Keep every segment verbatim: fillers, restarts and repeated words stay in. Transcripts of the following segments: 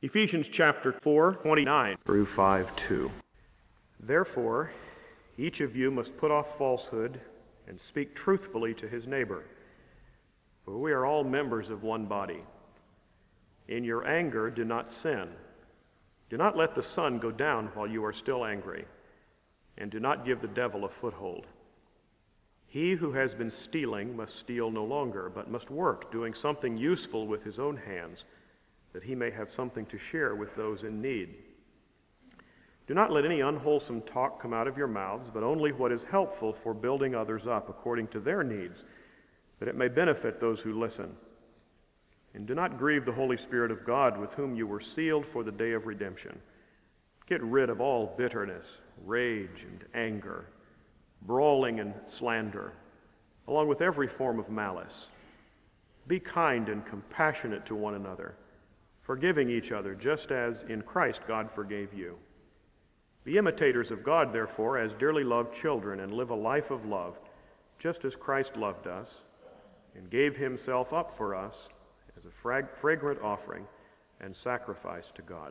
Ephesians chapter four, twenty-nine through five two. Therefore, each of you must put off falsehood and speak truthfully to his neighbor, for we are all members of one body. In your anger, do not sin. Do not let the sun go down while you are still angry, and do not give the devil a foothold. He who has been stealing must steal no longer, but must work, doing something useful with his own hands, that he may have something to share with those in need. Do not let any unwholesome talk come out of your mouths, but only what is helpful for building others up according to their needs, that it may benefit those who listen. And do not grieve the Holy Spirit of God, with whom you were sealed for the day of redemption. Get rid of all bitterness, rage, and anger, brawling and slander, along with every form of malice. Be kind and compassionate to one another, forgiving each other, just as in Christ God forgave you. Be imitators of God, therefore, as dearly loved children, and live a life of love, just as Christ loved us, and gave himself up for us as a frag- fragrant offering and sacrifice to God.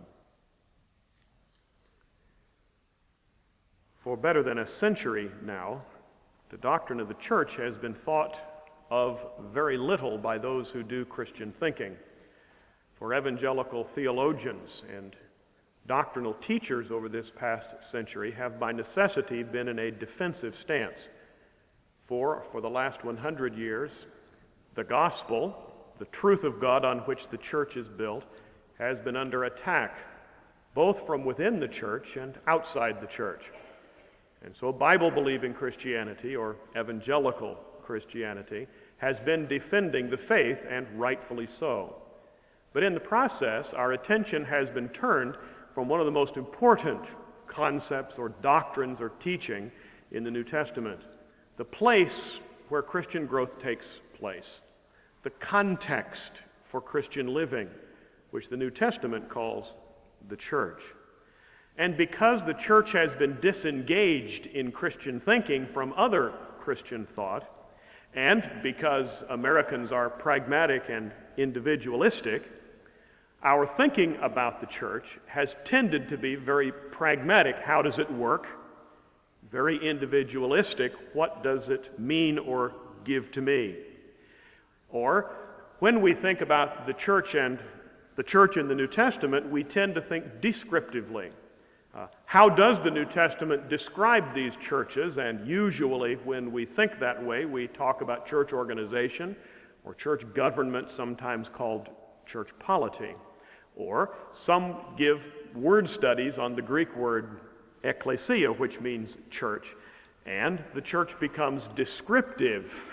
For better than a century now, the doctrine of the church has been thought of very little by those who do Christian thinking. For evangelical theologians and doctrinal teachers over this past century have by necessity been in a defensive stance. For, for the last one hundred years, the gospel, the truth of God on which the church is built, has been under attack, both from within the church and outside the church. And so Bible-believing Christianity, or evangelical Christianity, has been defending the faith, and rightfully so. But in the process, our attention has been turned from one of the most important concepts or doctrines or teaching in the New Testament, the place where Christian growth takes place, the context for Christian living, which the New Testament calls the church. And because the church has been disengaged in Christian thinking from other Christian thought, and because Americans are pragmatic and individualistic, our thinking about the church has tended to be very pragmatic. How does it work? Very individualistic. What does it mean or give to me? Or when we think about the church and the church in the New Testament, we tend to think descriptively. Uh, how does the New Testament describe these churches? And usually when we think that way, we talk about church organization or church government, sometimes called church polity. Or some give word studies on the Greek word ekklesia, which means church, and the church becomes descriptive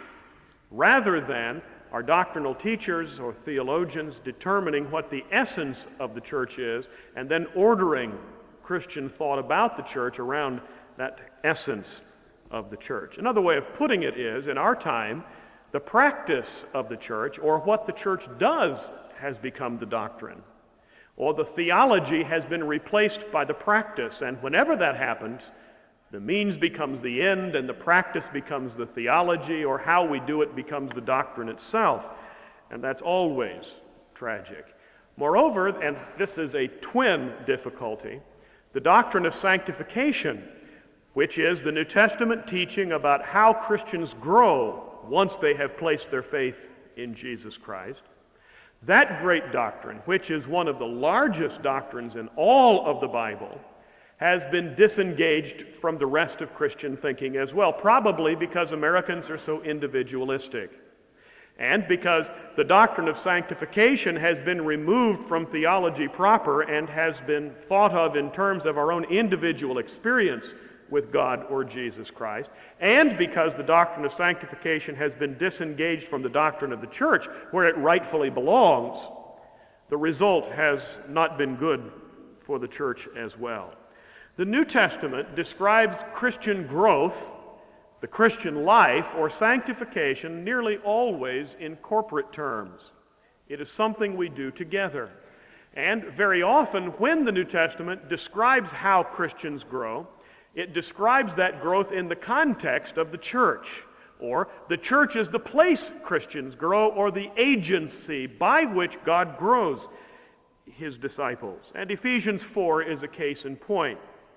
rather than our doctrinal teachers or theologians determining what the essence of the church is and then ordering Christian thought about the church around that essence of the church. Another way of putting it is, in our time, the practice of the church, or what the church does, has become the doctrine. Or the theology has been replaced by the practice, and whenever that happens, the means becomes the end, and the practice becomes the theology, or how we do it becomes the doctrine itself. And that's always tragic. Moreover, and this is a twin difficulty, the doctrine of sanctification, which is the New Testament teaching about how Christians grow once they have placed their faith in Jesus Christ. That great doctrine, which is one of the largest doctrines in all of the Bible, has been disengaged from the rest of Christian thinking as well, probably because Americans are so individualistic, and because the doctrine of sanctification has been removed from theology proper and has been thought of in terms of our own individual experience with God or Jesus Christ, and because the doctrine of sanctification has been disengaged from the doctrine of the church, where it rightfully belongs, the result has not been good for the church as well. The New Testament describes Christian growth, the Christian life, or sanctification, nearly always in corporate terms. It is something we do together. And very often, when the New Testament describes how Christians grow, it describes that growth in the context of the church, or the church is the place Christians grow, or the agency by which God grows his disciples. And Ephesians four is a case in point.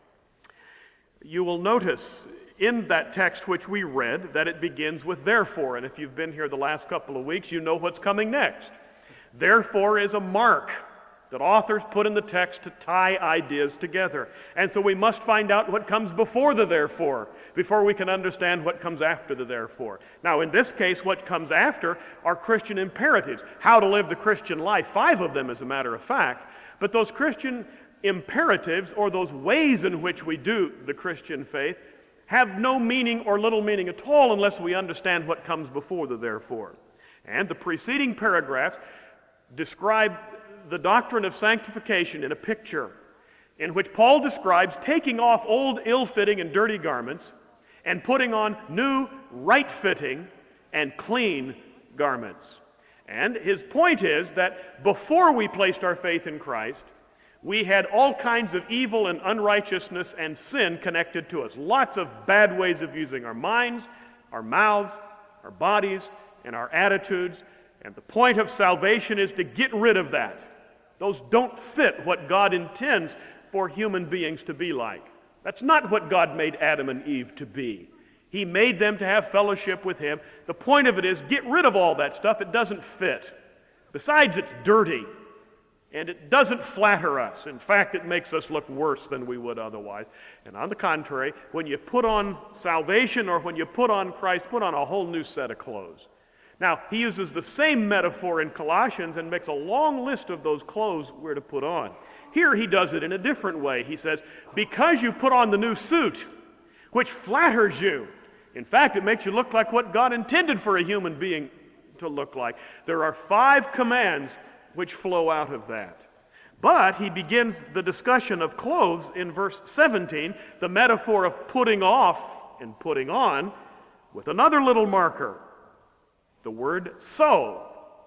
You will notice in that text which we read that it begins with therefore, and if you've been here the last couple of weeks, you know what's coming next. Therefore is a mark that authors put in the text to tie ideas together. And so we must find out what comes before the therefore, before we can understand what comes after the therefore. Now, in this case, what comes after are Christian imperatives, how to live the Christian life, five of them as a matter of fact. But those Christian imperatives, or those ways in which we do the Christian faith, have no meaning or little meaning at all unless we understand what comes before the therefore. And the preceding paragraphs describe the doctrine of sanctification in a picture in which Paul describes taking off old ill-fitting and dirty garments and putting on new, right-fitting and clean garments. And his point is that before we placed our faith in Christ, we had all kinds of evil and unrighteousness and sin connected to us. Lots of bad ways of using our minds, our mouths, our bodies, and our attitudes. And the point of salvation is to get rid of that. Those don't fit what God intends for human beings to be like. That's not what God made Adam and Eve to be. He made them to have fellowship with Him. The point of it is, get rid of all that stuff. It doesn't fit. Besides, it's dirty. And it doesn't flatter us. In fact, it makes us look worse than we would otherwise. And on the contrary, when you put on salvation or when you put on Christ, put on a whole new set of clothes. Now, he uses the same metaphor in Colossians and makes a long list of those clothes we're to put on. Here he does it in a different way. He says, because you put on the new suit, which flatters you. In fact, it makes you look like what God intended for a human being to look like. There are five commands which flow out of that. But he begins the discussion of clothes in verse seventeen, the metaphor of putting off and putting on, with another little marker, the word so,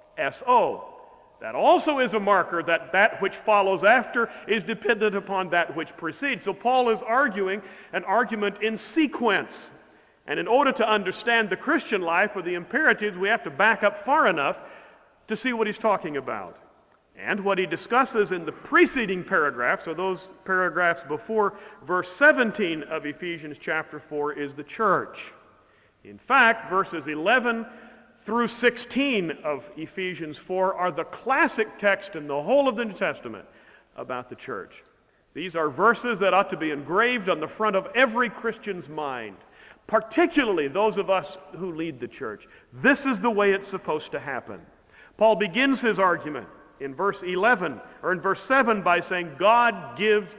S O. That also is a marker that that which follows after is dependent upon that which precedes. So Paul is arguing an argument in sequence. And in order to understand the Christian life or the imperatives, we have to back up far enough to see what he's talking about. And what he discusses in the preceding paragraphs, or those paragraphs before verse seventeen of Ephesians chapter four, is the church. In fact, verses eleven through sixteen of Ephesians four are the classic text in the whole of the New Testament about the church. These are verses that ought to be engraved on the front of every Christian's mind, particularly those of us who lead the church. This is the way it's supposed to happen. Paul begins his argument in verse eleven, or in verse seven, by saying God gives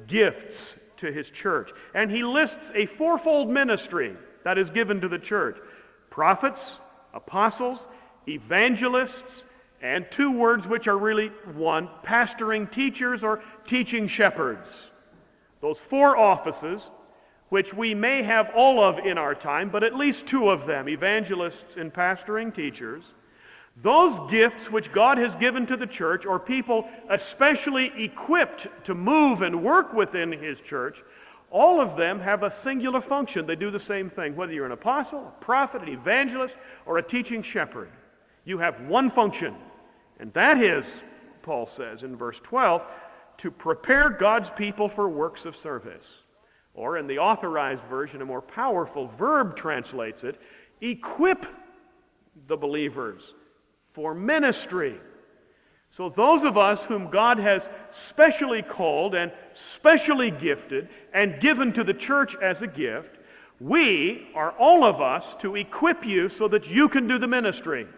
gifts to his church. And he lists a fourfold ministry that is given to the church: prophets, apostles, evangelists, and two words which are really one, pastoring teachers or teaching shepherds. Those four offices, which we may have all of in our time, but at least two of them, evangelists and pastoring teachers, those gifts which God has given to the church, or people especially equipped to move and work within his church, all of them have a singular function. They do the same thing. Whether you're an apostle, a prophet, an evangelist, or a teaching shepherd, you have one function, and that is, Paul says in verse twelve, to prepare God's people for works of service. Or in the Authorized Version, a more powerful verb translates it, equip the believers for ministry. So those of us whom God has specially called and specially gifted and given to the church as a gift, we are all of us to equip you so that you can do the ministry.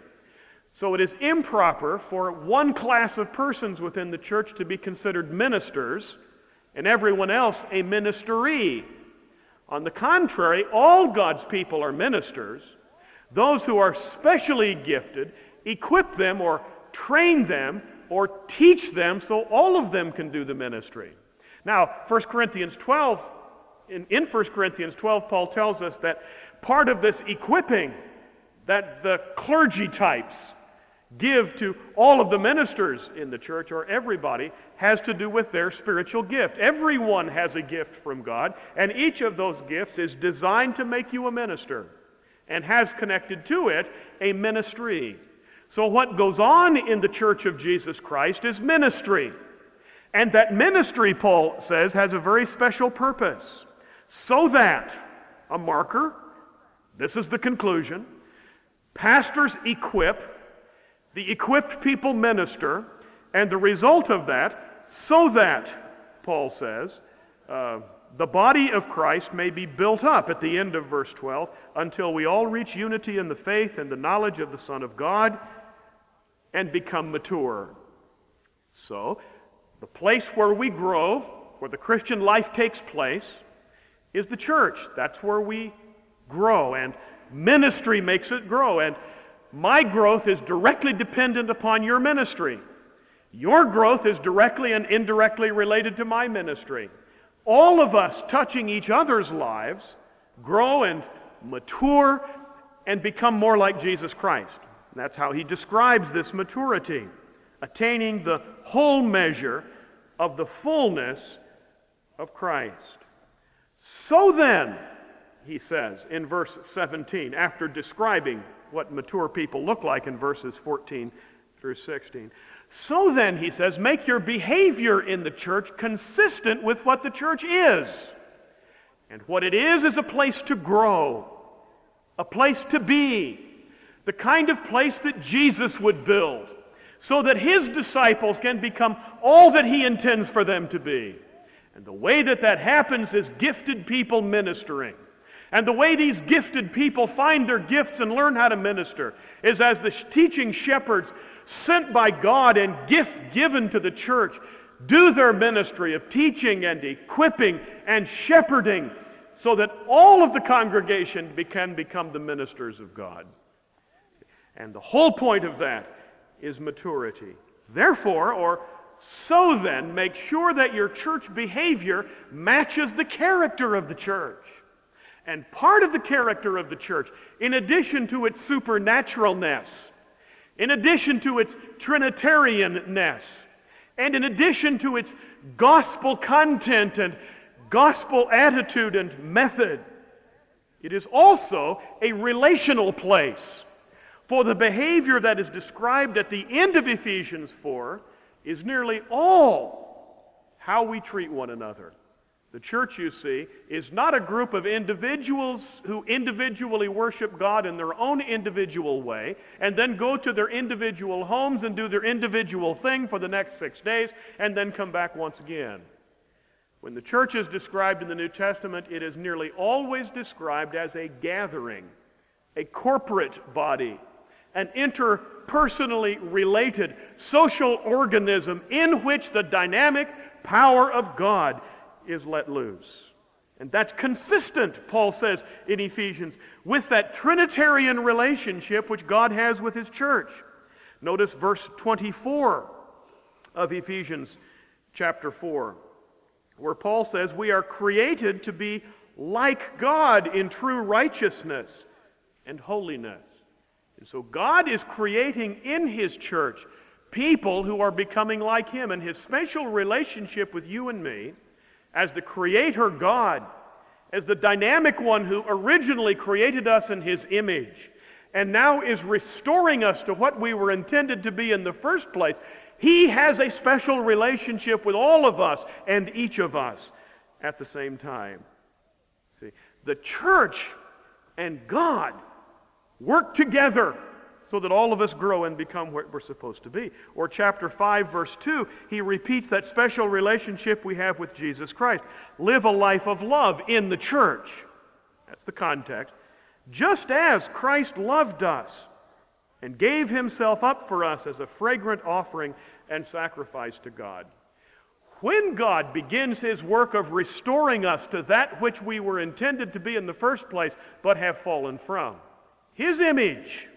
So it is improper for one class of persons within the church to be considered ministers and everyone else a ministeree. On the contrary, all God's people are ministers. Those who are specially gifted, equip them or train them or teach them so all of them can do the ministry. Now, First Corinthians twelve, in, in First Corinthians twelve, Paul tells us that part of this equipping that the clergy types give to all of the ministers in the church, or everybody, has to do with their spiritual gift. Everyone has a gift from God, and each of those gifts is designed to make you a minister and has connected to it a ministry. So what goes on in the Church of Jesus Christ is ministry. And that ministry, Paul says, has a very special purpose. So that, a marker, this is the conclusion, pastors equip, the equipped people minister, and the result of that, so that, Paul says, uh, the body of Christ may be built up at the end of verse twelve, until we all reach unity in the faith and the knowledge of the Son of God and become mature. So, the place where we grow, where the Christian life takes place, is the church. That's where we grow, and ministry makes it grow. And my growth is directly dependent upon your ministry. Your growth is directly and indirectly related to my ministry. All of us touching each other's lives grow and mature and become more like Jesus Christ. And that's how he describes this maturity, attaining the whole measure of the fullness of Christ. So then, he says in verse seventeen, after describing what mature people look like in verses fourteen through sixteen, so then, he says, make your behavior in the church consistent with what the church is. And what it is is a place to grow, a place to be, the kind of place that Jesus would build, so that his disciples can become all that he intends for them to be. And the way that that happens is gifted people ministering. And the way these gifted people find their gifts and learn how to minister is as the teaching shepherds sent by God and gift given to the church do their ministry of teaching and equipping and shepherding, so that all of the congregation can become the ministers of God. And the whole point of that is maturity. Therefore, or so then, make sure that your church behavior matches the character of the church. And part of the character of the church, in addition to its supernaturalness, in addition to its Trinitarianness, and in addition to its gospel content and gospel attitude and method, it is also a relational place. For the behavior that is described at the end of Ephesians four is nearly all how we treat one another. The church, you see, is not a group of individuals who individually worship God in their own individual way and then go to their individual homes and do their individual thing for the next six days and then come back once again. When the church is described in the New Testament, it is nearly always described as a gathering, a corporate body, an interpersonally related social organism in which the dynamic power of God is let loose. And that's consistent, Paul says in Ephesians, with that Trinitarian relationship which God has with his church. Notice verse twenty-four of Ephesians chapter four, where Paul says, we are created to be like God in true righteousness and holiness. And so God is creating in his church people who are becoming like him, and his special relationship with you and me as the Creator God, as the dynamic one who originally created us in his image and now is restoring us to what we were intended to be in the first place. He has a special relationship with all of us and each of us at the same time. See, the church and God work together so that all of us grow and become what we're supposed to be. Or chapter five, verse two, he repeats that special relationship we have with Jesus Christ. Live a life of love in the church. That's the context. Just as Christ loved us and gave himself up for us as a fragrant offering and sacrifice to God. When God begins his work of restoring us to that which we were intended to be in the first place but have fallen from, his image,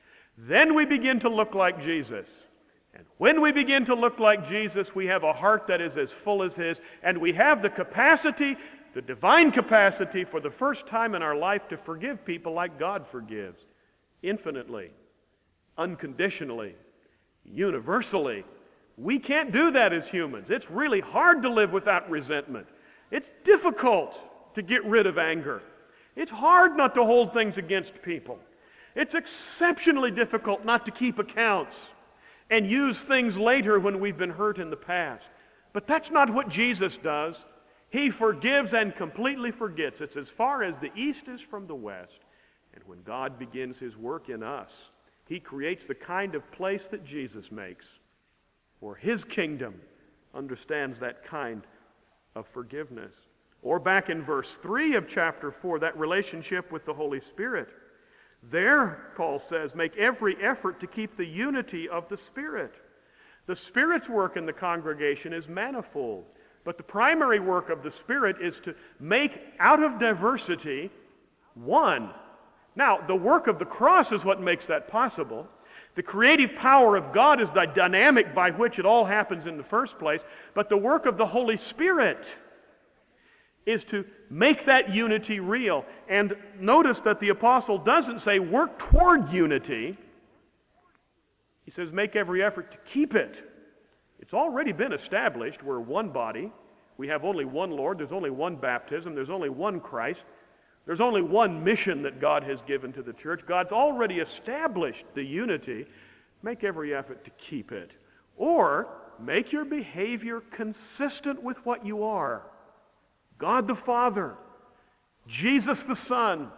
then we begin to look like Jesus. And when we begin to look like Jesus, we have a heart that is as full as his, and we have the capacity, the divine capacity, for the first time in our life to forgive people like God forgives, infinitely, unconditionally, universally. We can't do that as humans. It's really hard to live without resentment. It's difficult to get rid of anger. It's hard not to hold things against people. It's exceptionally difficult not to keep accounts and use things later when we've been hurt in the past. But that's not what Jesus does. He forgives and completely forgets. It's as far as the east is from the west. And when God begins his work in us, he creates the kind of place that Jesus makes, where his kingdom understands that kind of forgiveness. Or back in verse three of chapter four, that relationship with the Holy Spirit. There, Paul says, make every effort to keep the unity of the Spirit. The Spirit's work in the congregation is manifold, but the primary work of the Spirit is to make out of diversity one. Now, the work of the cross is what makes that possible. The creative power of God is the dynamic by which it all happens in the first place, but the work of the Holy Spirit is to make that unity real. And notice that the apostle doesn't say work toward unity. He says make every effort to keep it. It's already been established. We're one body. We have only one Lord. There's only one baptism. There's only one Christ. There's only one mission that God has given to the church. God's already established the unity. Make every effort to keep it. Or make your behavior consistent with what you are. God the Father, Jesus the Son,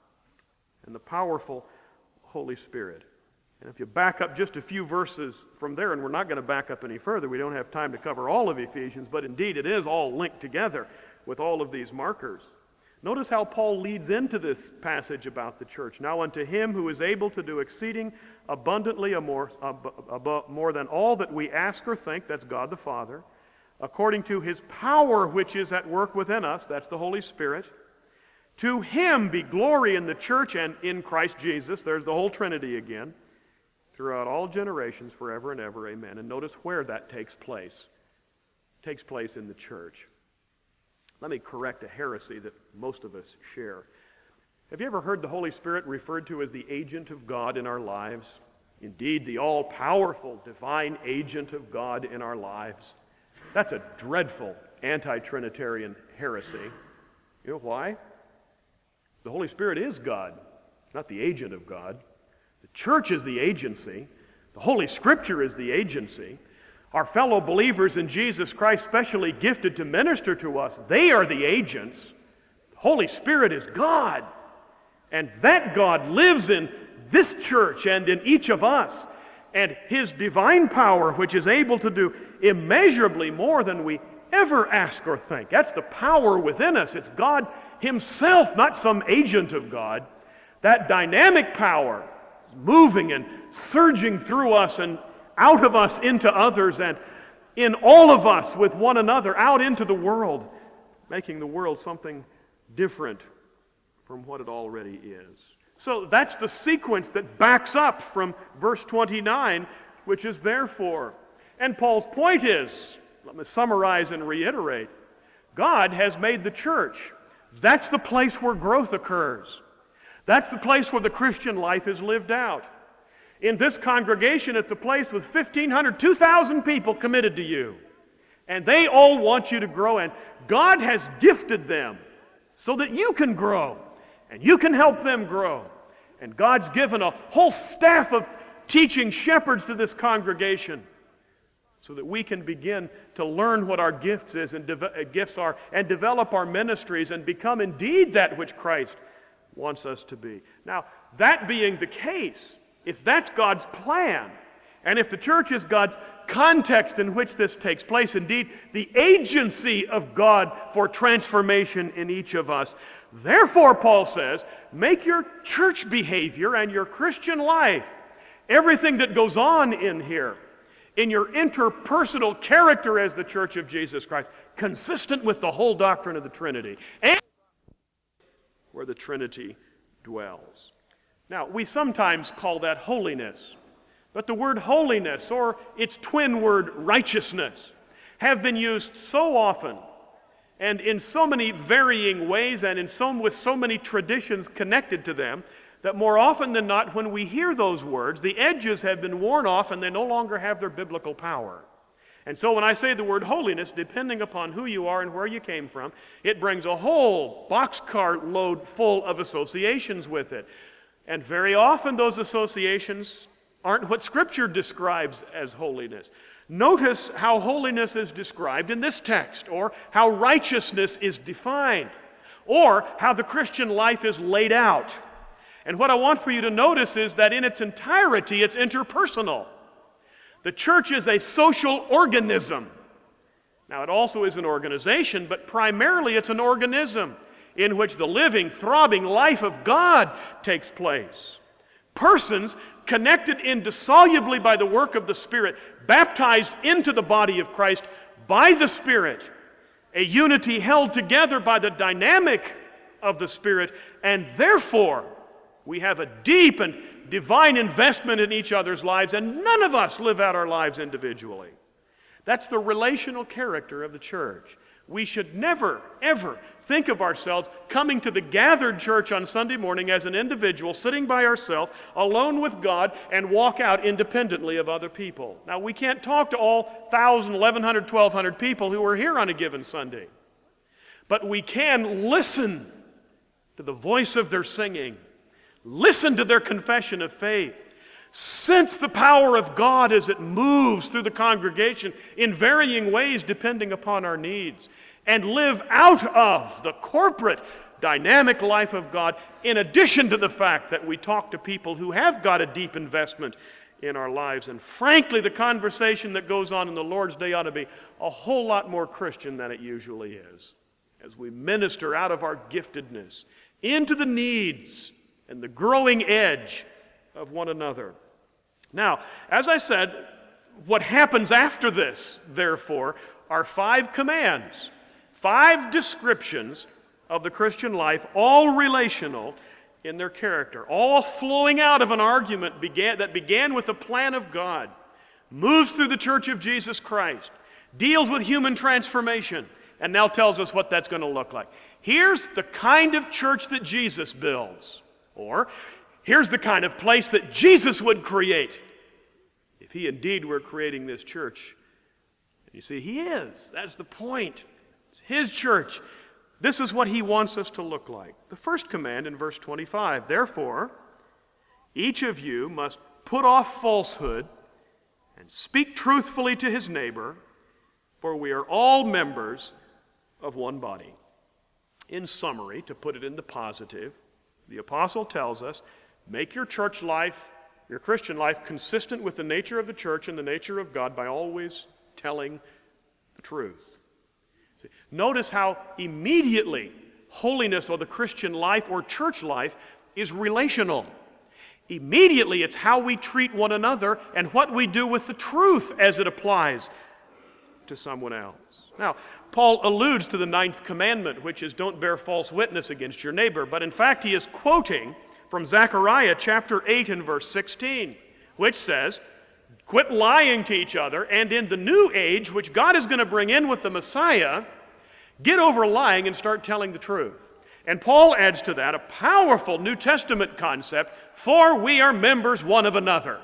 and the powerful Holy Spirit. And if you back up just a few verses from there, and we're not going to back up any further, we don't have time to cover all of Ephesians, but indeed it is all linked together with all of these markers. Notice how Paul leads into this passage about the church. Now unto him who is able to do exceeding abundantly a more, ab- ab- more than all that we ask or think, that's God the Father, according to his power which is at work within us, that's the Holy Spirit. To him be glory in the church and in Christ Jesus, there's the whole Trinity again, throughout all generations, forever and ever, amen. And notice where that takes place. It takes place in the church. Let me correct a heresy that most of us share. Have you ever heard the Holy Spirit referred to as the agent of God in our lives? Indeed, the all-powerful, divine agent of God in our lives. That's a dreadful anti-Trinitarian heresy. You know why? The Holy Spirit is God, not the agent of God. The church is the agency. The Holy Scripture is the agency. Our fellow believers in Jesus Christ, specially gifted to minister to us, they are the agents. The Holy Spirit is God. And that God lives in this church and in each of us. And his divine power, which is able to do immeasurably more than we ever ask or think. That's the power within us. It's God himself, not some agent of God. That dynamic power is moving and surging through us and out of us into others and in all of us with one another out into the world, making the world something different from what it already is. So that's the sequence that backs up from verse twenty-nine, which is therefore. And Paul's point is, let me summarize and reiterate, God has made the church. That's the place where growth occurs. That's the place where the Christian life is lived out. In this congregation, it's a place with fifteen hundred, two thousand people committed to you. And they all want you to grow, and God has gifted them so that you can grow, and you can help them grow. And God's given a whole staff of teaching shepherds to this congregation so that we can begin to learn what our gifts is and de- gifts are and develop our ministries and become indeed that which Christ wants us to be. Now, that being the case, if that's God's plan, and if the church is God's context in which this takes place, indeed the agency of God for transformation in each of us, therefore, Paul says, make your church behavior and your Christian life, everything that goes on in here, in your interpersonal character as the church of Jesus Christ, consistent with the whole doctrine of the Trinity, and where the Trinity dwells. Now, we sometimes call that holiness, but the word holiness, or its twin word righteousness, have been used so often and in so many varying ways and in so, with so many traditions connected to them that more often than not, when we hear those words, the edges have been worn off and they no longer have their biblical power. And so when I say the word holiness, depending upon who you are and where you came from, it brings a whole boxcar load full of associations with it. And very often those associations aren't what Scripture describes as holiness. Notice how holiness is described in this text, or how righteousness is defined, or how the Christian life is laid out. And what I want for you to notice is that in its entirety, it's interpersonal. The church is a social organism. Now, it also is an organization, but primarily it's an organism in which the living, throbbing life of God takes place. Persons connected indissolubly by the work of the Spirit, baptized into the body of Christ by the Spirit, a unity held together by the dynamic of the Spirit, and therefore we have a deep and divine investment in each other's lives, and none of us live out our lives individually. That's the relational character of the church. We should never, ever think of ourselves coming to the gathered church on Sunday morning as an individual, sitting by ourselves, alone with God, and walk out independently of other people. Now, we can't talk to all one thousand, eleven hundred, twelve hundred people who are here on a given Sunday. But we can listen to the voice of their singing, listen to their confession of faith, sense the power of God as it moves through the congregation in varying ways depending upon our needs, and live out of the corporate dynamic life of God, in addition to the fact that we talk to people who have got a deep investment in our lives. And frankly, the conversation that goes on in the Lord's Day ought to be a whole lot more Christian than it usually is, as we minister out of our giftedness into the needs and the growing edge of one another. Now, as I said, what happens after this, therefore, are five commands, five descriptions of the Christian life, all relational in their character, all flowing out of an argument began, that began with the plan of God, moves through the Church of Jesus Christ, deals with human transformation, and now tells us what that's going to look like. Here's the kind of church that Jesus builds, or here's the kind of place that Jesus would create if he indeed were creating this church. You see, he is. That's the point. It's his church. This is what he wants us to look like. The first command in verse twenty-five, therefore, each of you must put off falsehood and speak truthfully to his neighbor, for we are all members of one body. In summary, to put it in the positive, the apostle tells us, make your church life, your Christian life, consistent with the nature of the church and the nature of God by always telling the truth. See, notice how immediately holiness or the Christian life or church life is relational. Immediately it's how we treat one another and what we do with the truth as it applies to someone else. Now, Paul alludes to the ninth commandment, which is don't bear false witness against your neighbor, but in fact he is quoting from Zechariah chapter eight and verse sixteen, which says, quit lying to each other, and in the new age, which God is going to bring in with the Messiah, get over lying and start telling the truth. And Paul adds to that a powerful New Testament concept, for we are members one of another.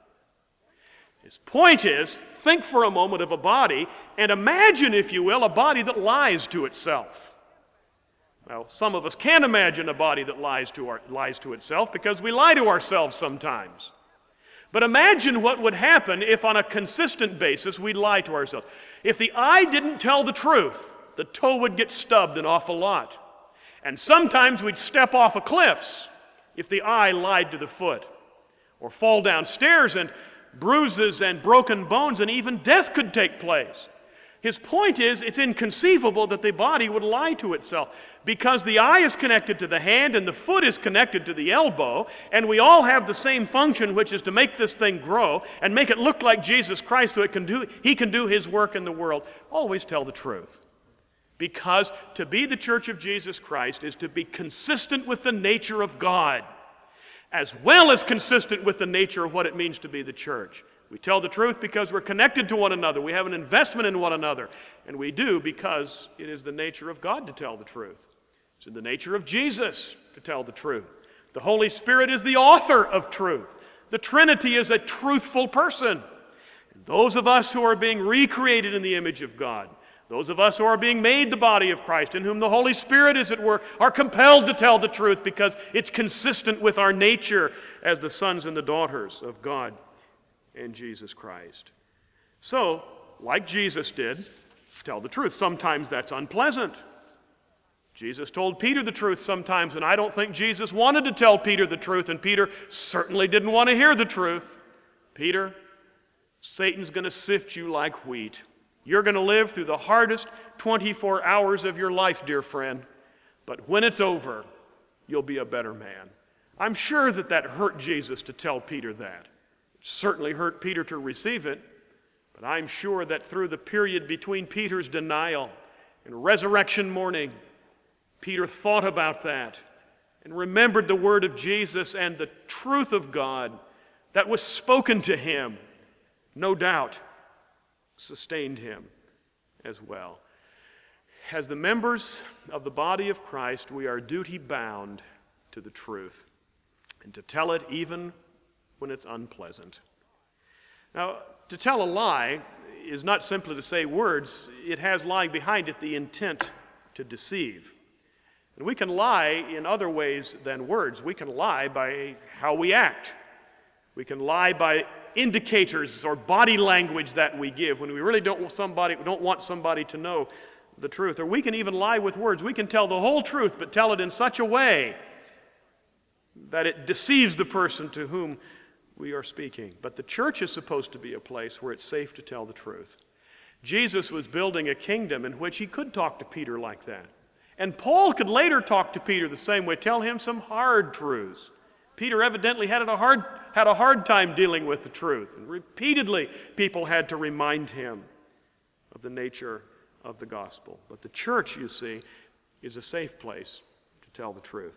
His point is, think for a moment of a body, and imagine, if you will, a body that lies to itself. Well, some of us can't imagine a body that lies to, our, lies to itself because we lie to ourselves sometimes. But imagine what would happen if on a consistent basis we lie to ourselves. If the eye didn't tell the truth, the toe would get stubbed an awful lot. And sometimes we'd step off of cliffs if the eye lied to the foot, or fall down stairs and bruises and broken bones and even death could take place. His point is, it's inconceivable that the body would lie to itself because the eye is connected to the hand and the foot is connected to the elbow, and we all have the same function, which is to make this thing grow and make it look like Jesus Christ so it can do, he can do his work in the world. Always tell the truth. Because to be the church of Jesus Christ is to be consistent with the nature of God, as well as consistent with the nature of what it means to be the church. We tell the truth because we're connected to one another. We have an investment in one another. And we do because it is the nature of God to tell the truth. It's in the nature of Jesus to tell the truth. The Holy Spirit is the author of truth. The Trinity is a truthful person. And those of us who are being recreated in the image of God, those of us who are being made the body of Christ, in whom the Holy Spirit is at work, are compelled to tell the truth because it's consistent with our nature as the sons and the daughters of God and Jesus Christ. So, like Jesus did, tell the truth. Sometimes that's unpleasant. Jesus told Peter the truth sometimes, and I don't think Jesus wanted to tell Peter the truth, and Peter certainly didn't want to hear the truth. Peter, Satan's going to sift you like wheat. You're going to live through the hardest twenty-four hours of your life, dear friend, but when it's over, you'll be a better man. I'm sure that that hurt Jesus to tell Peter that. It certainly hurt Peter to receive it, but I'm sure that through the period between Peter's denial and resurrection morning, Peter thought about that and remembered the word of Jesus and the truth of God that was spoken to him, no doubt sustained him as well. As the members of the body of Christ, we are duty-bound to the truth and to tell it even when it's unpleasant. Now, to tell a lie is not simply to say words. It has lying behind it the intent to deceive. And we can lie in other ways than words. We can lie by how we act. We can lie by indicators or body language that we give when we really don't want somebody, don't want somebody to know the truth. Or we can even lie with words. We can tell the whole truth, but tell it in such a way that it deceives the person to whom we are speaking. But the church is supposed to be a place where it's safe to tell the truth. Jesus was building a kingdom in which he could talk to Peter like that. And Paul could later talk to Peter the same way, tell him some hard truths. Peter evidently had a hard, had a hard time dealing with the truth. And repeatedly, people had to remind him of the nature of the gospel. But the church, you see, is a safe place to tell the truth.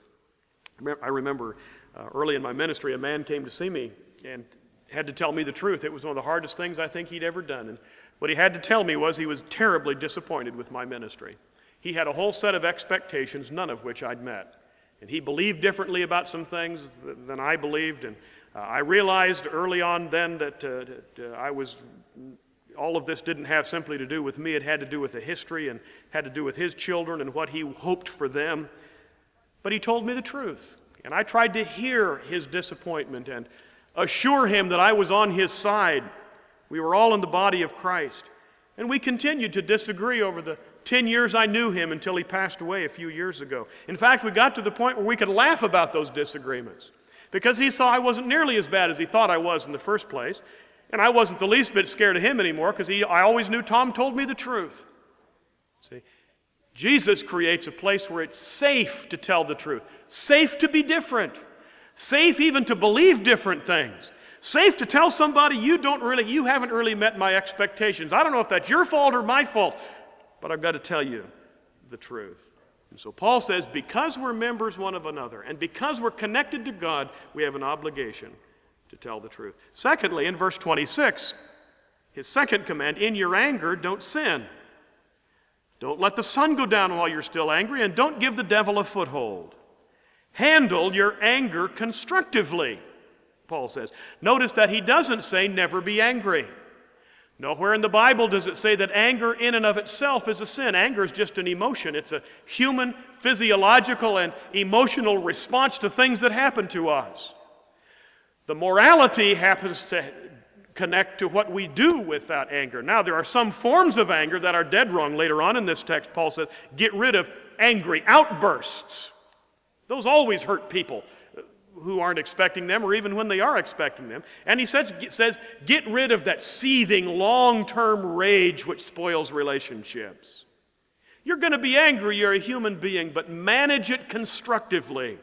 I remember uh, early in my ministry, a man came to see me and had to tell me the truth. It was one of the hardest things I think he'd ever done. And what he had to tell me was he was terribly disappointed with my ministry. He had a whole set of expectations, none of which I'd met. And he believed differently about some things than I believed. And uh, I realized early on then that, uh, that uh, I was, all of this didn't have simply to do with me. It had to do with the history and had to do with his children and what he hoped for them. But he told me the truth. And I tried to hear his disappointment and assure him that I was on his side. We were all in the body of Christ. And we continued to disagree over the ten years I knew him until he passed away a few years ago. In fact, we got to the point where we could laugh about those disagreements because he saw I wasn't nearly as bad as he thought I was in the first place. And I wasn't the least bit scared of him anymore because he, I always knew Tom told me the truth. See, Jesus creates a place where it's safe to tell the truth, safe to be different, safe even to believe different things, safe to tell somebody you don't really, you haven't really met my expectations. I don't know if that's your fault or my fault, but I've got to tell you the truth. And so Paul says, because we're members one of another, and because we're connected to God, we have an obligation to tell the truth. Secondly, in verse twenty-six, his second command, in your anger, don't sin. Don't let the sun go down while you're still angry, and don't give the devil a foothold. Handle your anger constructively, Paul says. Notice that he doesn't say never be angry. Nowhere in the Bible does it say that anger in and of itself is a sin. Anger is just an emotion. It's a human, physiological, and emotional response to things that happen to us. The morality happens to connect to what we do with that anger. Now, there are some forms of anger that are dead wrong. Later on in this text, Paul says, get rid of angry outbursts. Those always hurt people who aren't expecting them, or even when they are expecting them. And he says, says get rid of that seething, long-term rage which spoils relationships. You're going to be angry, you're a human being, but manage it constructively.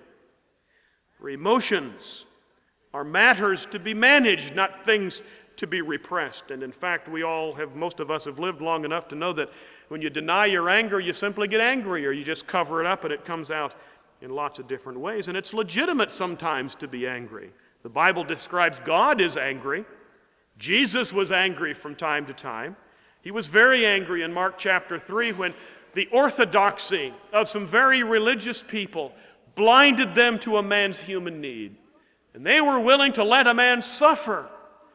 For emotions are matters to be managed, not things to be repressed. And in fact, we all have, most of us have lived long enough to know that when you deny your anger, you simply get angry, or you just cover it up and it comes out in lots of different ways. And it's legitimate sometimes to be angry. The Bible describes God as angry. Jesus was angry from time to time. He was very angry in Mark chapter three when the orthodoxy of some very religious people blinded them to a man's human need. And they were willing to let a man suffer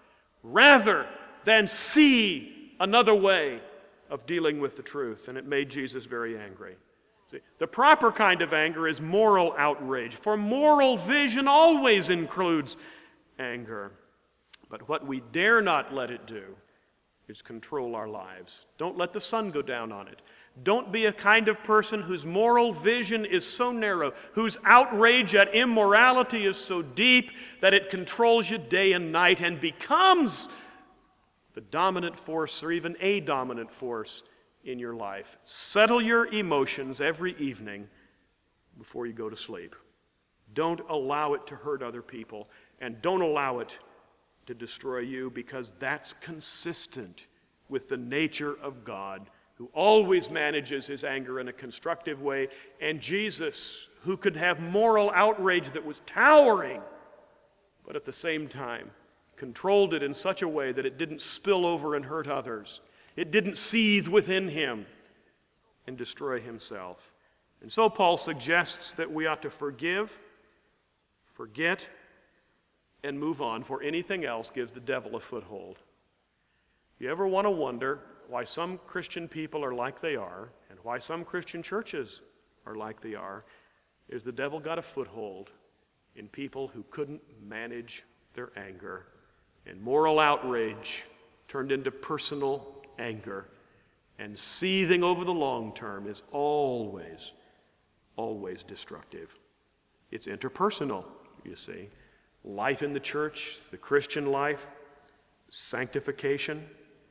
rather than see another way of dealing with the truth. And it made Jesus very angry. See, the proper kind of anger is moral outrage, for moral vision always includes anger. But what we dare not let it do is control our lives. Don't let the sun go down on it. Don't be a kind of person whose moral vision is so narrow, whose outrage at immorality is so deep that it controls you day and night and becomes the dominant force or even a dominant force in your life. Settle your emotions every evening before you go to sleep. Don't allow it to hurt other people, and don't allow it to destroy you, because that's consistent with the nature of God, who always manages his anger in a constructive way, and Jesus, who could have moral outrage that was towering, but at the same time controlled it in such a way that it didn't spill over and hurt others. It didn't seethe within him and destroy himself. And so Paul suggests that we ought to forgive, forget, and move on, for anything else gives the devil a foothold. You ever want to wonder why some Christian people are like they are, and why some Christian churches are like they are, is the devil got a foothold in people who couldn't manage their anger. And moral outrage turned into personal anger. And seething over the long term is always, always destructive. It's interpersonal, you see. Life in the church, the Christian life, sanctification.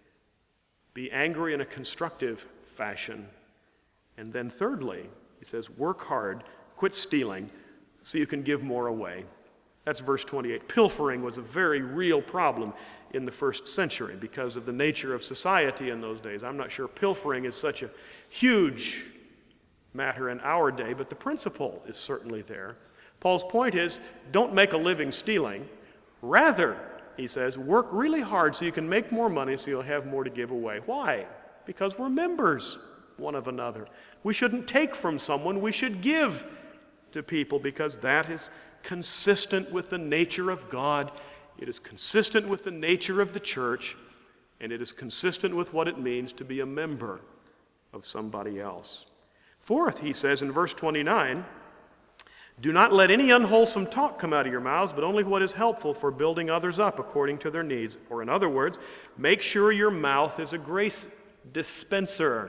Be angry in a constructive fashion. And then thirdly, he says, work hard, quit stealing, so you can give more away. That's verse twenty-eight. Pilfering was a very real problem in the first century because of the nature of society in those days. I'm not sure pilfering is such a huge matter in our day, but the principle is certainly there. Paul's point is, don't make a living stealing. Rather, he says, work really hard so you can make more money so you'll have more to give away. Why? Because we're members one of another. We shouldn't take from someone, we should give to people, because that is consistent with the nature of God. It is consistent with the nature of the church, and it is consistent with what it means to be a member of somebody else. Fourth, he says in verse twenty-nine, do not let any unwholesome talk come out of your mouths, but only what is helpful for building others up according to their needs. Or in other words, make sure your mouth is a grace dispenser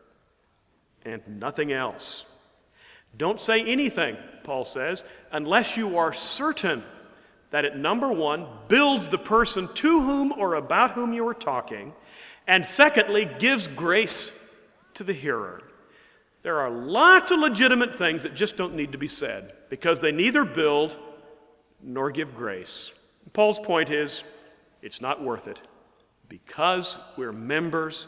and nothing else. Don't say anything, Paul says, unless you are certain that it, number one, builds the person to whom or about whom you are talking, and secondly, gives grace to the hearer. There are lots of legitimate things that just don't need to be said because they neither build nor give grace. Paul's point is, it's not worth it because we're members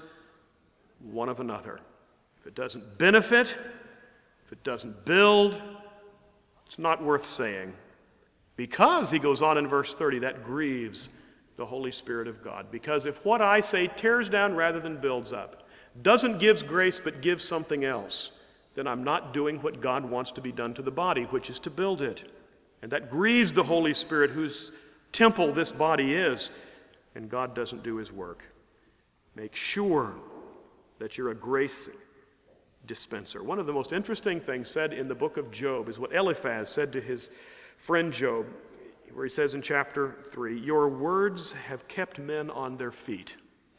one of another. If it doesn't benefit, if it doesn't build, it's not worth saying. Because, he goes on in verse thirty, that grieves the Holy Spirit of God. Because if what I say tears down rather than builds up, doesn't give grace but gives something else, then I'm not doing what God wants to be done to the body, which is to build it. And that grieves the Holy Spirit, whose temple this body is, and God doesn't do his work. Make sure that you're a grace dispenser. One of the most interesting things said in the book of Job is what Eliphaz said to his friend Job, where he says in chapter three, your words have kept men on their feet.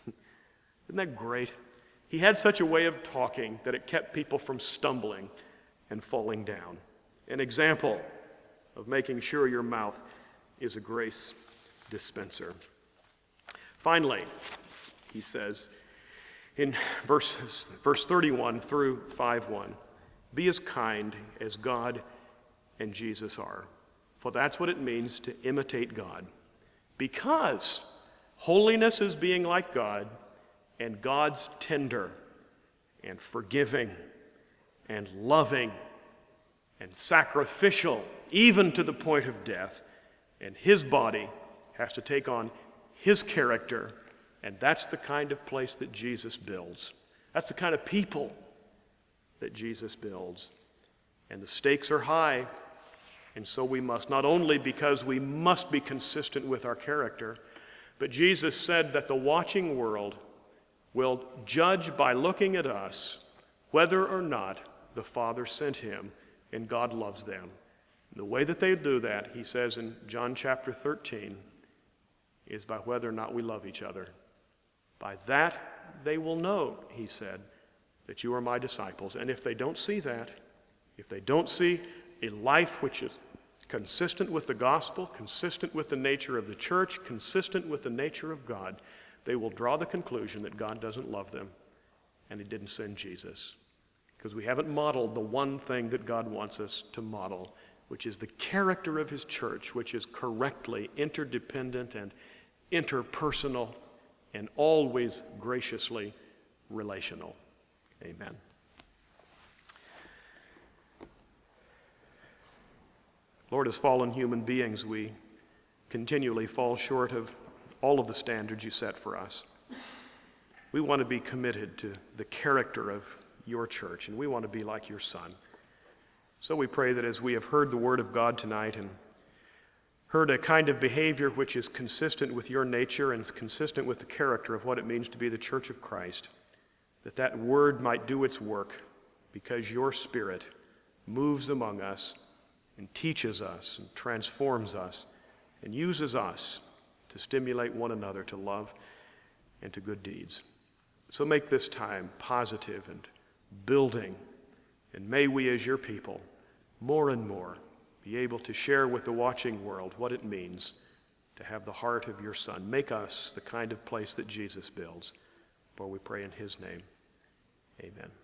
Isn't that great? He had such a way of talking that it kept people from stumbling and falling down. An example of making sure your mouth is a grace dispenser. Finally, he says in verses, verse thirty-one through five one, be as kind as God and Jesus are, for that's what it means to imitate God. Because holiness is being like God, and God's tender and forgiving and loving and sacrificial, even to the point of death. And his body has to take on his character, and that's the kind of place that Jesus builds. That's the kind of people that Jesus builds. And the stakes are high, and so we must, not only because we must be consistent with our character, but Jesus said that the watching world will judge by looking at us whether or not the Father sent him and God loves them. And the way that they do that, he says in John chapter thirteen, is by whether or not we love each other. By that they will know, he said, that you are my disciples. And if they don't see that, if they don't see a life which is consistent with the gospel, consistent with the nature of the church, consistent with the nature of God, they will draw the conclusion that God doesn't love them and he didn't send Jesus. Because we haven't modeled the one thing that God wants us to model, which is the character of his church, which is correctly interdependent and interpersonal and always graciously relational. Amen. Lord, as fallen human beings, we continually fall short of all of the standards you set for us. We want to be committed to the character of your church, and we want to be like your Son. So we pray that as we have heard the word of God tonight and heard a kind of behavior which is consistent with your nature and is consistent with the character of what it means to be the church of Christ, that that word might do its work because your Spirit moves among us and teaches us and transforms us and uses us to stimulate one another to love and to good deeds. So make this time positive and building, and may we as your people more and more be able to share with the watching world what it means to have the heart of your Son. Make us the kind of place that Jesus builds, for we pray in his name. Amen.